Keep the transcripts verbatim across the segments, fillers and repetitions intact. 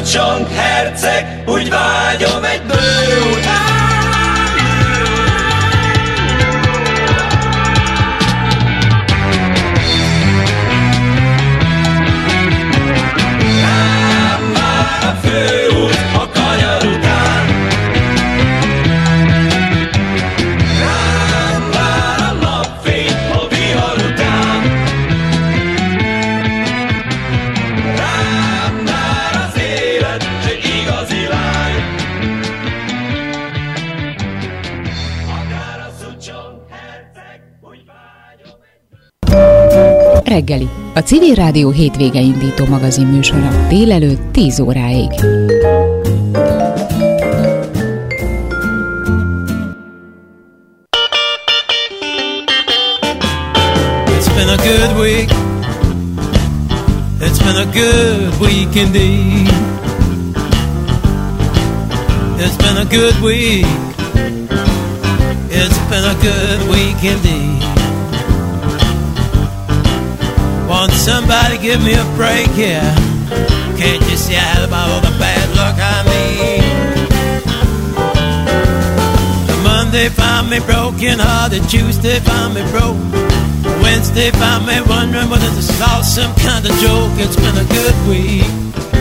Csong herceg, úgy vágyom egy bő után. Rám vár a főút a kanyar után. Rám vár a napfény a vihar után. Rám vár az élet, s egy igazi lány. Akár a Szucsong herceg, úgy vágyom egy... Reggeli, a Civil Rádió hétvége indító magazin műsora délelőtt tíz óráig. It's been a good week. It's been a good week indeed. It's been a good week. It's been a good week indeed. Won't somebody give me a break here? Can't you see I had about all the bad luck I need? The Monday found me broken hearted, Tuesday found me broke, Wednesday found me wondering whether this is all some kind of joke. It's been a good week.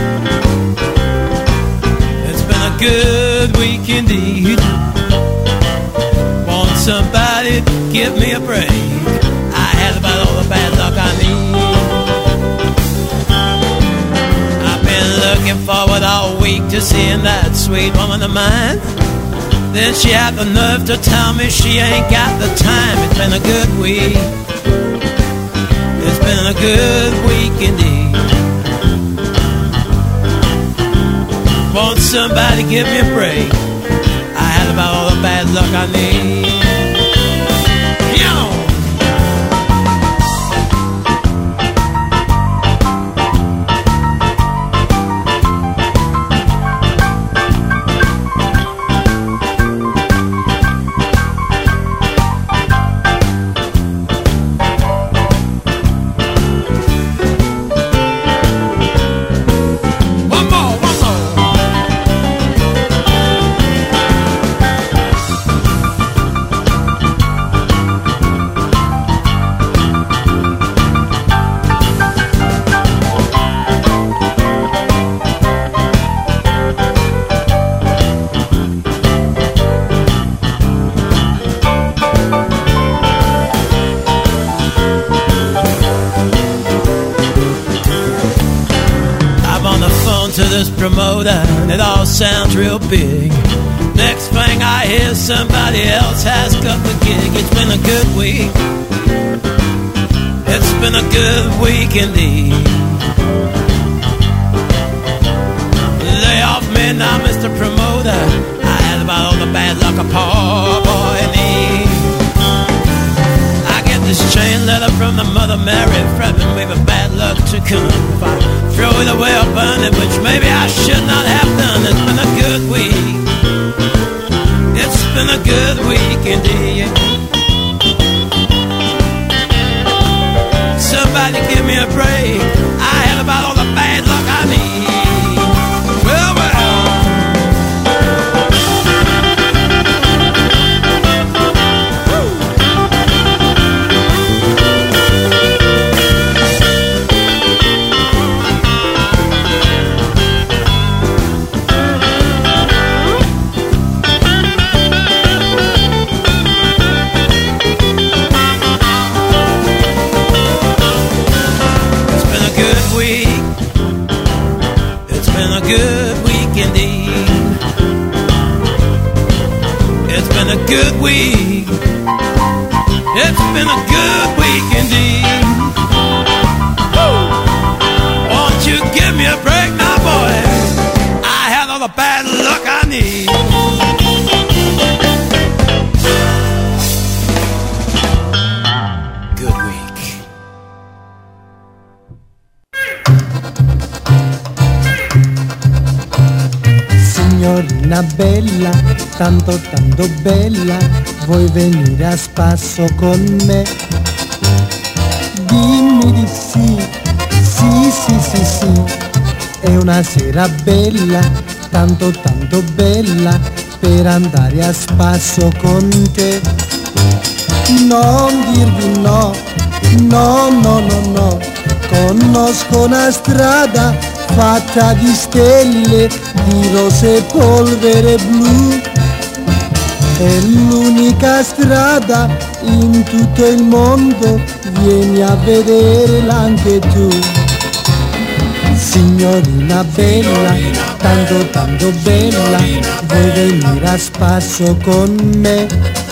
It's been a good week indeed. Won't somebody give me a break? I had about all the bad luck I need. I've been looking forward all week to seeing that sweet woman of mine. Then she had the nerve to tell me she ain't got the time. It's been a good week. It's been a good week indeed. Won't somebody give me a break? I had about all the bad luck I need. Promoter, and it all sounds real big. Next thing I hear, somebody else has got the gig. It's been a good week. It's been a good week indeed. Lay off me now, Mister Promoter. I had about all the bad luck a poor boy need. I get this chain letter from the Mother Mary, threatening me with bad luck to come. If I throw it away or burn it, which maybe I should not have done. It's been a good week. It's been a good week indeed. Somebody give me a break. I had about all the bad luck I need. Well, well. Good week indeed. It's been a good week. It's been a good week indeed. Woo! Won't you give me a break now, boy? I had all the bad luck I need. Good week. Signorina bella, tanto tanto bella, vuoi venire a spasso con me? Dimmi di sì, sì sì sì sì, È una sera bella, tanto tanto bella, per andare a spasso con te. Non dirvi no, no, no, no, no. Conosco una strada fatta di stelle, di rose e polvere blu. È l'unica strada in tutto il mondo, vieni a vederla anche tu. Signorina bella, tanto tanto bella, vuoi venire a spasso con me?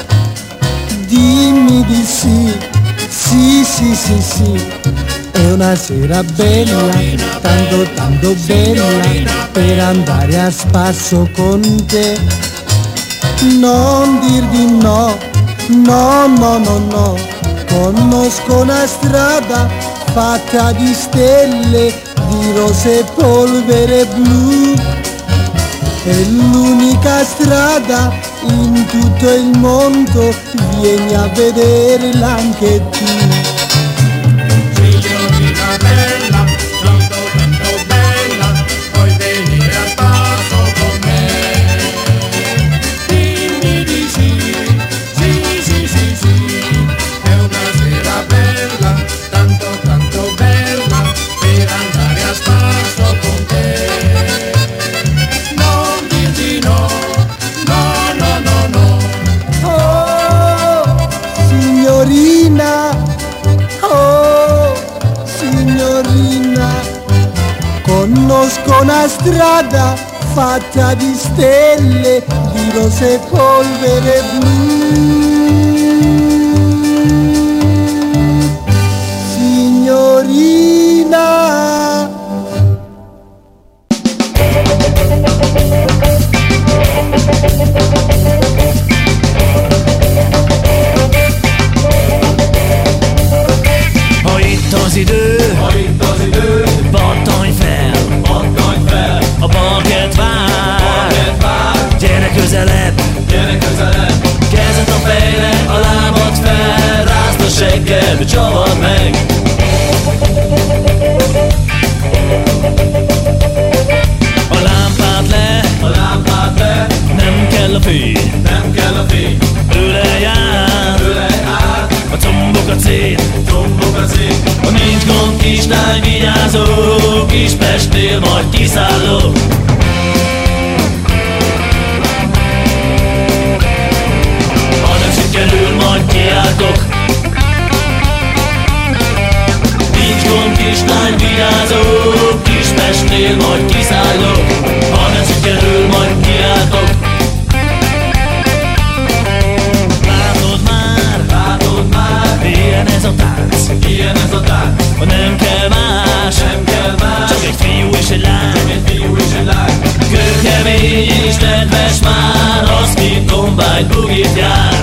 Dimmi di sì, sì, sì, sì, sì. È una sera bella, tanto tanto bella, per andare a spasso con te. Non dir di no, no, no, no, no. Conosco una strada fatta di stelle, di rose e polvere blu. È l'unica strada in tutto il mondo, vieni a vederla anche tu. Signorina bella, tanto tanto bella, vuoi venire a spasso con me? Dimmi di sì, sì, sì, sì, sì. È una sera bella, tanto tanto bella, per andare a spasso con te. Non dirti no, no, no, no, no. Oh, signorina, oh, signorina, conosco una strada fatta di stelle, di rose e polvere blu. Signorina. Ha itt az idő, Ha itt az idő, pattanj fel, pattanj fel, a parkett vár, parkett vár, gyere közelebb, gyere közelebb, kezed a fejre, a lábad fel, rázd a segged, csavard meg. A lámpát le, a lámpát le, nem kell a fény, nem kell a fény, ölej át, ölej át, a combok a cél, tombok a szék, ha nincs gond, kislány, vigyázó, Kispestnél majd kiszállok. Ha nem sikerül, majd kiáltok. Nincs gond, kislány, vigyázó, Kispestnél majd kiszállok. Ha nem sikerül, majd kiáltok. Látod már, látod már, ilyen ez a tánc, ilyen ez a tánc, ha nem kell más, nem kell más, csak egy fiú és egy lány. egy fiú és egy lány, Kőkemény és nedves már, az mint kombány bugit jár.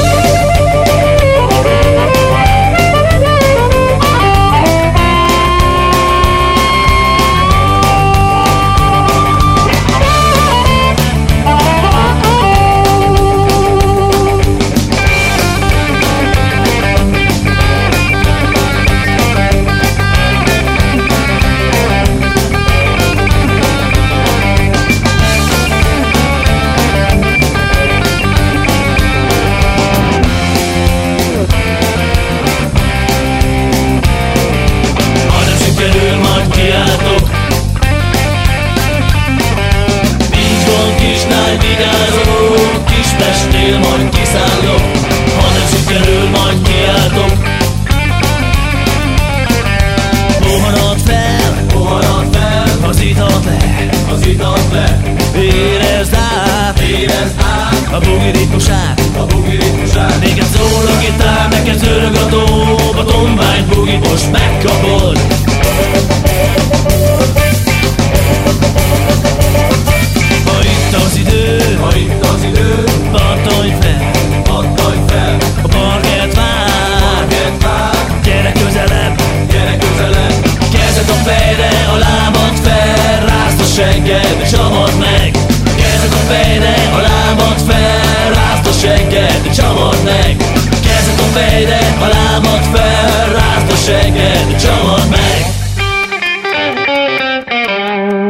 Kispestnél majd kiszállok, ha nem sikerül, majd kiáltok. Poharat fel, poharat fel, az itat le, az itat le, érezd át, érezd át, a bugi ritmusát, a bugi ritmusát. Neked szól a gitár, neked zörög a dob, a tombány bugit most megkapod. Ha itt az idő, Ha itt az idő, pattanj fel, pattanj fel, a parkett vár, parkett vár, gyere közelebb, gyere közelebb, kezed a fejre, a lábad fel, rázd a segged, csavard meg. Kezed a fejre, a lábad fel, rázd a segged, csavard meg. Kezed a fejre, a lábad fel, rázd a segged, csavard meg.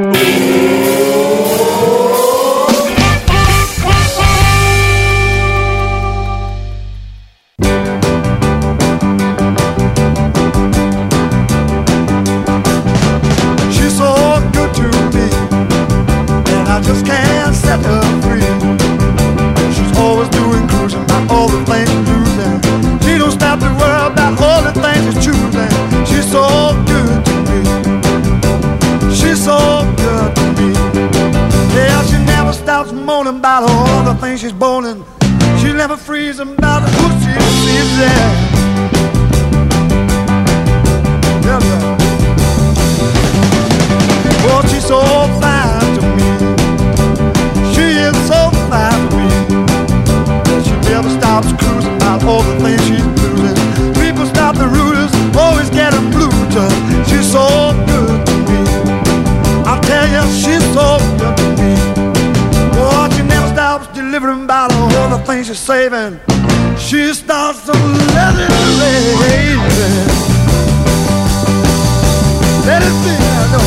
all the things she's born in. She'll never freeze about who she sees there. Yes, sir. Oh, she's so fine to me. She is so fine to me. She never stops cruising about all the things she's losing. People stop the rooters, always get a blue turn. She's so good to me. I tell you, she's so good to me. Oh, she never stops delivering about all the things she's saving. She starts to let it rain. Let it be, I know.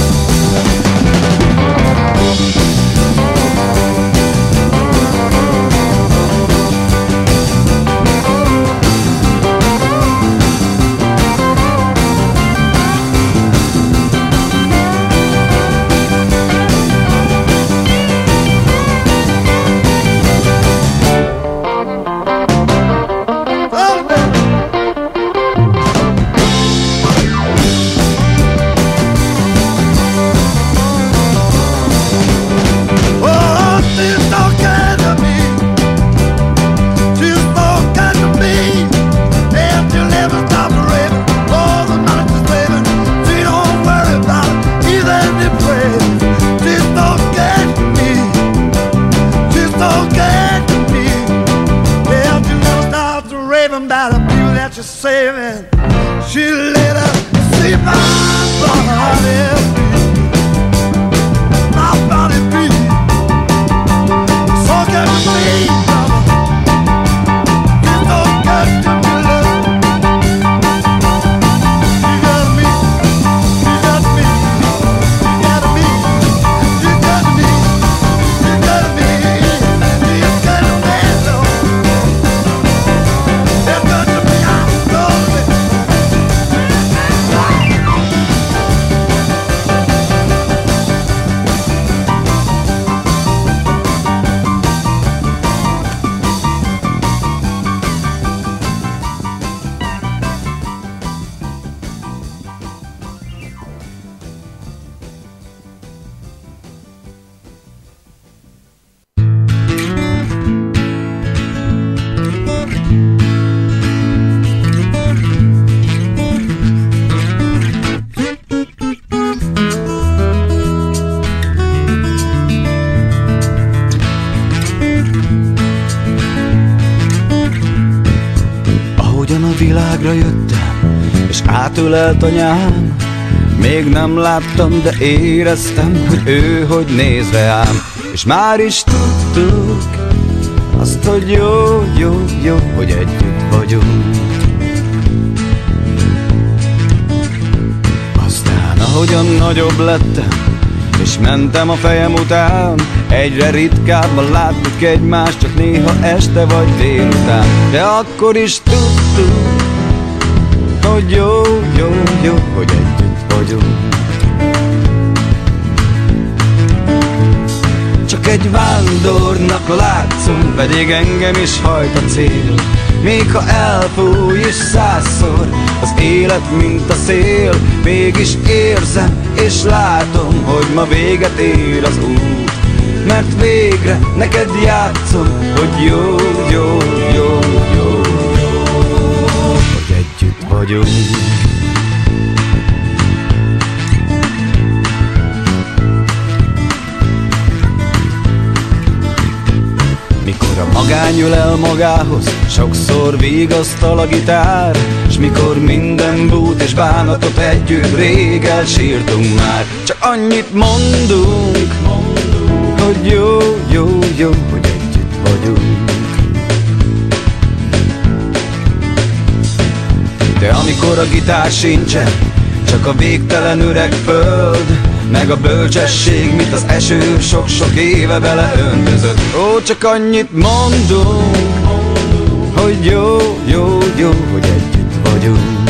Saving, she let her see my body beat, my body beat. So good to me, mama. It's so good to me, love. You got me, you got me, you got me, you got me, you got me, you got me, love. It's good to me. Átölelt anyám, még nem láttam, de éreztem, hogy ő hogy néz rám. És már is tudtuk azt, hogy jó, jó, jó, hogy együtt vagyunk. Aztán ahogyan nagyobb lettem, és mentem a fejem után, egyre ritkábban láttuk egymást, csak néha este vagy délután. De akkor is tudtuk, hogy jó, jó, jó, hogy együtt vagyunk. Csak egy vándornak látszom, pedig engem is hajt a cél. Még ha elfúj is százszor az élet, mint a szél, mégis érzem és látom, hogy ma véget ér az út. Mert végre neked játszom, hogy jó, jó, jó, jó, hogy együtt vagyunk. Mikor a magány ül el magához, sokszor vigasztal a gitár, s mikor minden bút és bánatot együtt rég elsírtunk már. Csak annyit mondunk, hogy jó, jó, jó, hogy együtt vagyunk. De amikor a gitár sincsen, csak a végtelen üreg föld, meg a bölcsesség, mint az eső sok-sok éve beleöntözött. Ó, csak annyit mondunk, hogy jó, jó, jó, hogy együtt vagyunk.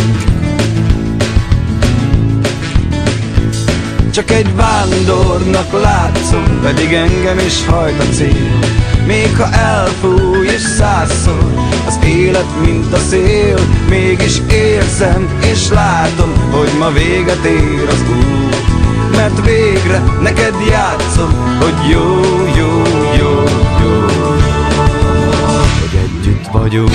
Csak egy vándornak látszom, pedig engem is hajt a cél. Még ha elfúj és százszor az élet, mint a szél, mégis érzem és látom, hogy ma véget ér az út. Mert végre neked játszom, hogy jó, jó, jó, jó, jó. vagyunk.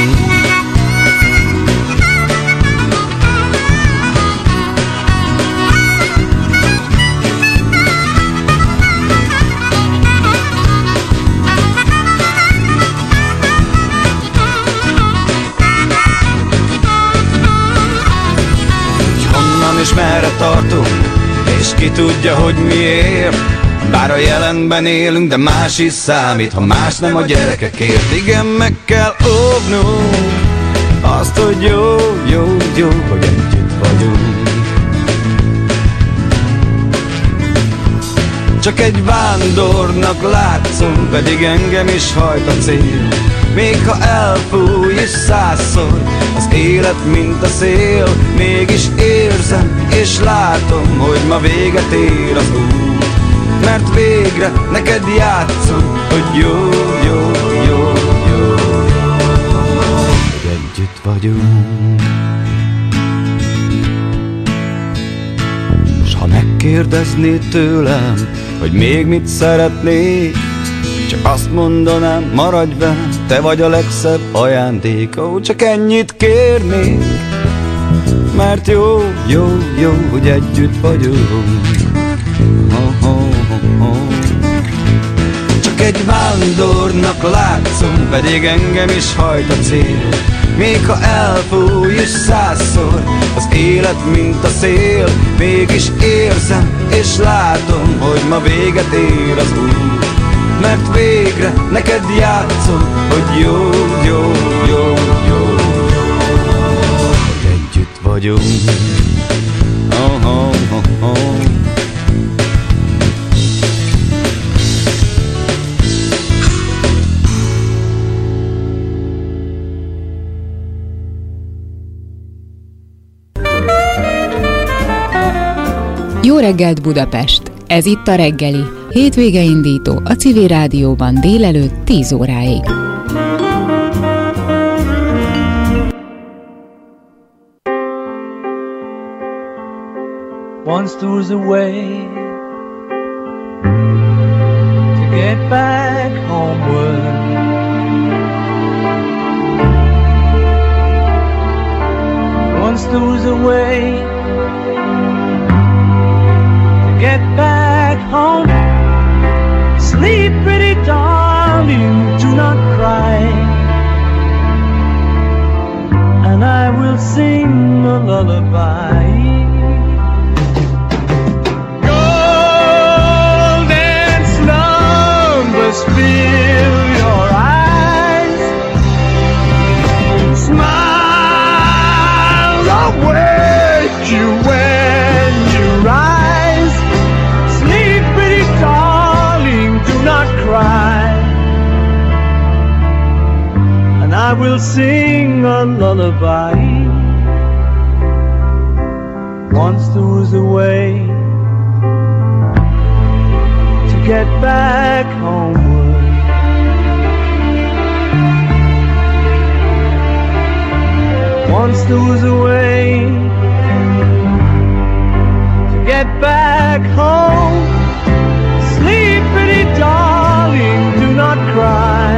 És merre tartunk, és ki tudja, hogy miért. Bár a jelenben élünk, de más is számít, ha más nem a gyerekekért. Igen, meg kell óvnunk azt, hogy jó, jó, jó, hogy együtt vagyunk. Csak egy vándornak látszom, pedig engem is hajt a cél. Még ha elfúj is százszor az élet, mint a szél, mégis érzem és látom, hogy ma véget ér az út. Mert végre neked játszom, hogy jó, jó, jó, jó, hogy együtt vagyunk. S ha megkérdeznéd tőlem, hogy még mit szeretnék, csak azt mondanám, maradj velem, te vagy a legszebb ajándék. Ó, csak ennyit kérnék, mert jó, jó, jó, hogy együtt vagyunk. Oh, oh, oh, oh. Csak egy vándornak látszom, pedig engem is hajt a cél. Még ha elfúj is százszor az élet, mint a szél, mégis érzem és látom, hogy ma véget ér az út. Mert végre neked játszom, hogy jó, jó, jó, jó, hogy együtt vagyunk. Oh, oh, oh, oh. Jó reggelt Budapest! Ez itt a reggeli, hétvége indító a Civil Rádióban délelőtt tíz óráig. Once there was a way to get back homeward. Once there was a way get back home. Sleep, pretty darling, do not cry, and I will sing a lullaby. Golden slumbers fill your eyes. Smile awake you when you rise. Cry, and I will sing a lullaby. Once there was a way to get back homeward. Once there was a way to get back home. Sleep, pretty darling, do not cry,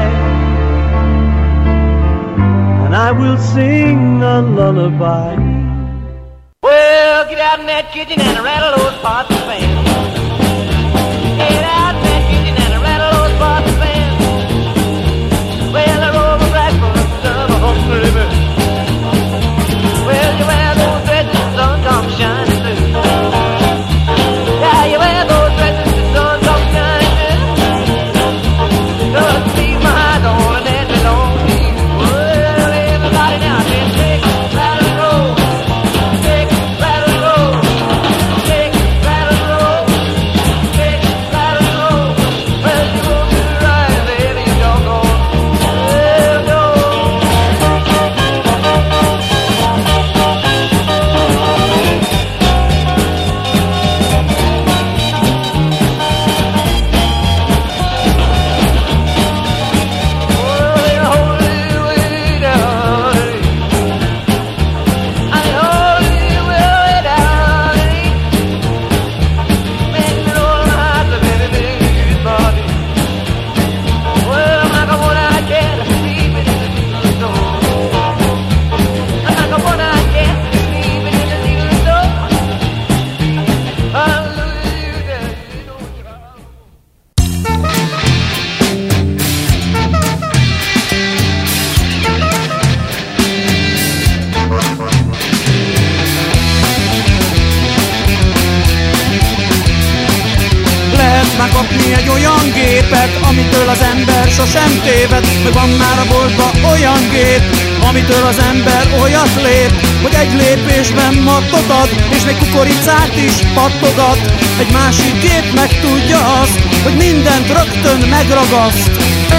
and I will sing a lullaby. Well, get out in that kitchen and rattle those pots and pans. Get out in that kitchen and rattle those pots and pans. Well, I roll the breakfast of a hungry bird. Well, you wear those dresses, the sun comes shining through. Yeah, you wear those dresses. Rattle, már kapni egy olyan gépet, amitől az ember sosem téved. Meg van már a boltban olyan gép, amitől az ember olyat lép, hogy egy lépésben mattot ad, és még kukoricát is pattogat. Egy másik gép meg tudja azt, hogy mindent rögtön megragaszt.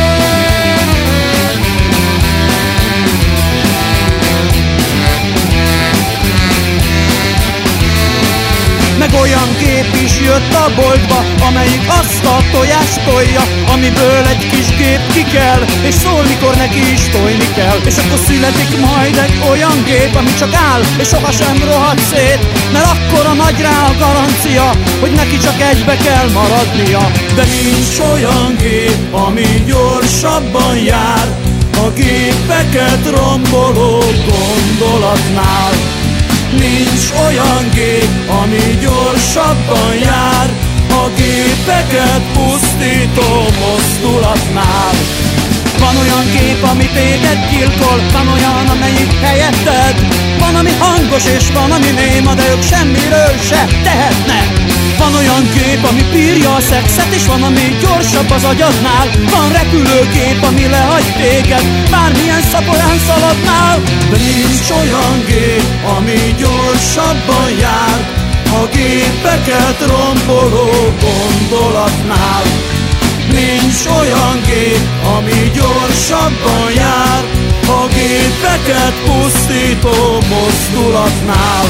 Meg olyan gép is jött a boltba, amelyik azt a tojást tolja, amiből egy kis gép ki kell, és szól, mikor neki is tojni kell. És akkor születik majd egy olyan gép, ami csak áll, és sohasem rohad szét, mert akkora nagy rá a garancia, hogy neki csak egybe kell maradnia. De nincs olyan gép, ami gyorsabban jár a gépeket romboló gondolatnál. Nincs olyan gép, ami gyorsabban jár a gépeket pusztító mozdulatnál. Van olyan gép, ami téged gyilkol, van olyan, amelyik helyetted. Van, ami hangos és van, ami néma, de ők semmiről se tehetnek. Van olyan gép, ami bírja a szexet, és van, ami gyorsabb az agyadnál. Van repülőgép, ami lehagy téged, bármilyen szaporán szaladnál. De nincs olyan gép, ami gyorsabban jár a gépeket romboló gondolatnál. Nincs olyan gép, ami gyorsabban jár a gépeket pusztító mozdulatnál.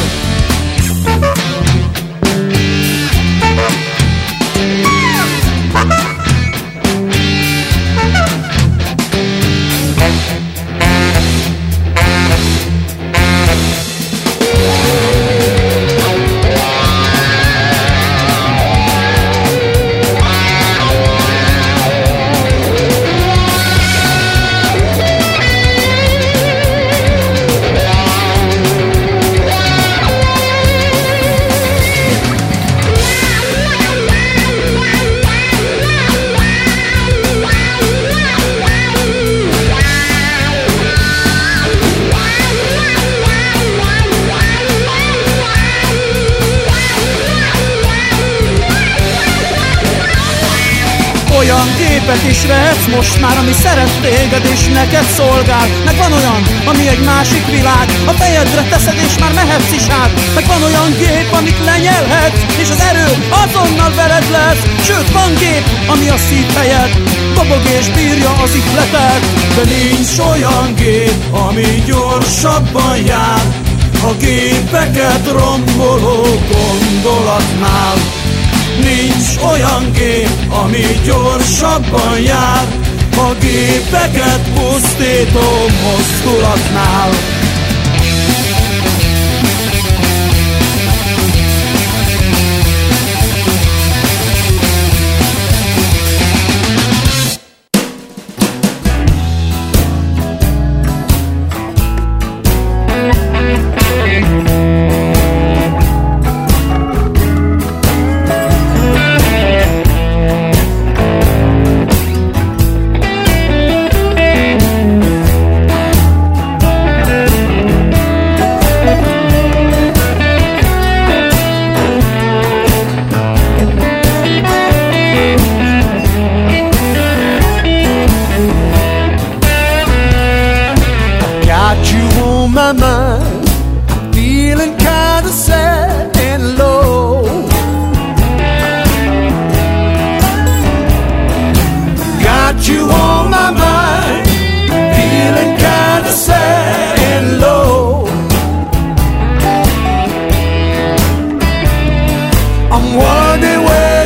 Olyan gépet is vehetsz most már, ami szeret téged és neked szolgál. Meg van olyan, ami egy másik világ, a fejedre teszed és már mehetsz is át. Meg van olyan gép, amit lenyelhetsz, és az erő azonnal veled lesz. Sőt, van gép, ami a szívhelyed, dobog és bírja az ihletet. De nincs olyan gép, ami gyorsabban jár a gépeket romboló gondolatnál. Nincs olyan gép, ami gyorsabban jár a gépeket pusztító mozdulatnál. my mind.